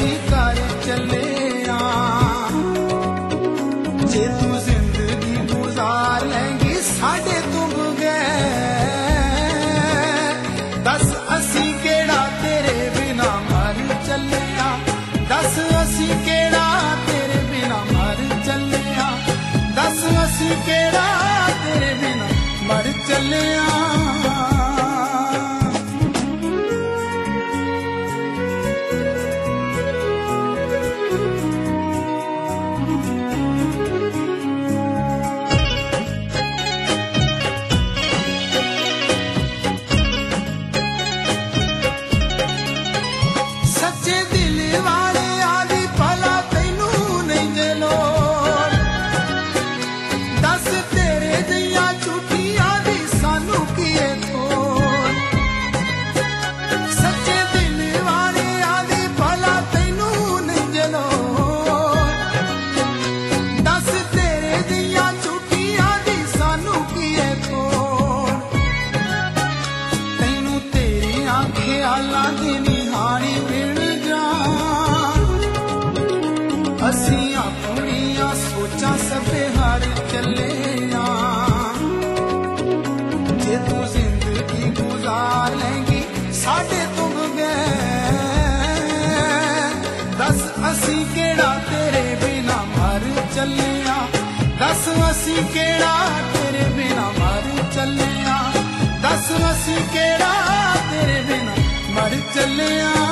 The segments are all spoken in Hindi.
असी कर चले जे तू जिंदगी गुजार लेंगी साडे तू बगैर दस असी केड़ा तेरे बिना मर चले दस असी केड़ा तेरे बिना मर चले दस असी केड़ा तेरे बिना मर चले असी अपनिया सोचा सबे हार चले जे तू जिंदगी गुजार लेंगी साडे तू बगैर दस असी केड़ा तेरे बिना मर चले दस असी केड़ा तेरे बिना मर चले दस असी केड़ा तेरे बिना मर चले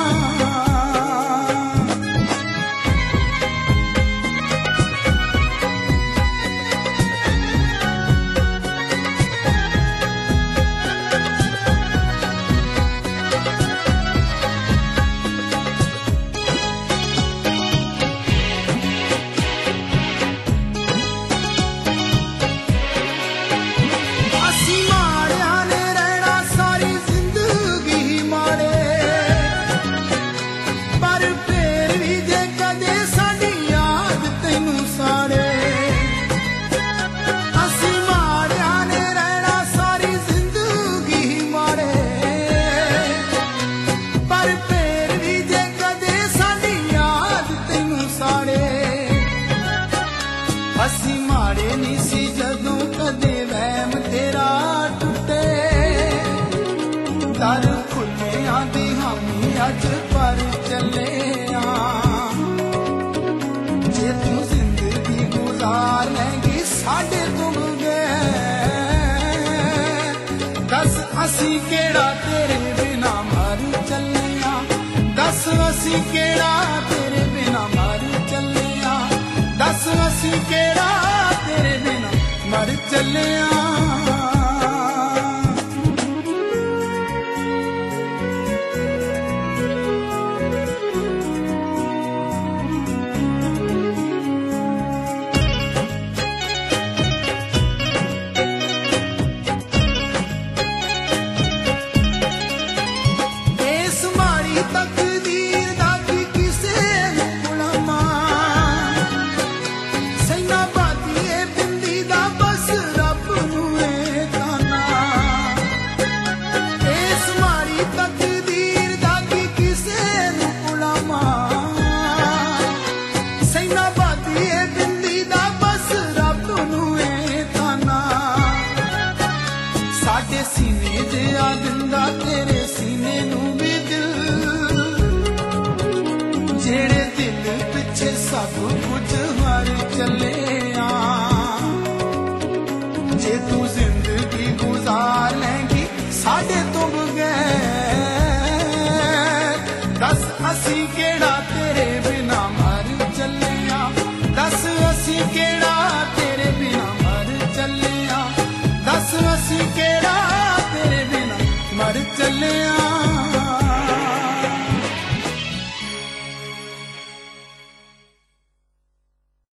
असी माड़े नहीं सी जदों कदे वहम तेरा टुटे दर खुले आंदी हामी अज पर चले जे तू जिंदगी गुजार लेंगी साडे तू बगैर दस असी केड़ा तेरे बिना मर चले दस असी केड़ा तेरे बिना मर चले दस असी केड़ा तेरे बिना मर चले इस माड़ी तकदीर दा की किसे गुलामा सीने जे आ दिंदा तेरे सीने नू भी दिल जेड़े दिल पिछे सब कुछ हार चले